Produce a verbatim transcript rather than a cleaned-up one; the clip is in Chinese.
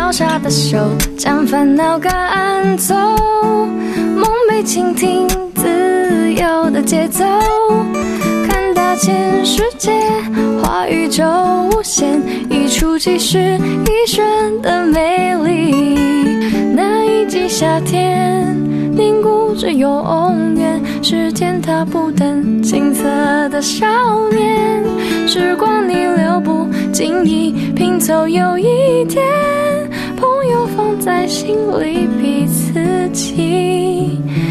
交叉的手，将烦恼赶走，梦被倾听，自由的节奏，看大千世界，画宇宙无限，一触即是一瞬的美丽。那一季夏天凝固着永远，时间它不等青涩的少年，时光逆流不经意拼凑有一天，朋友放在心里彼此记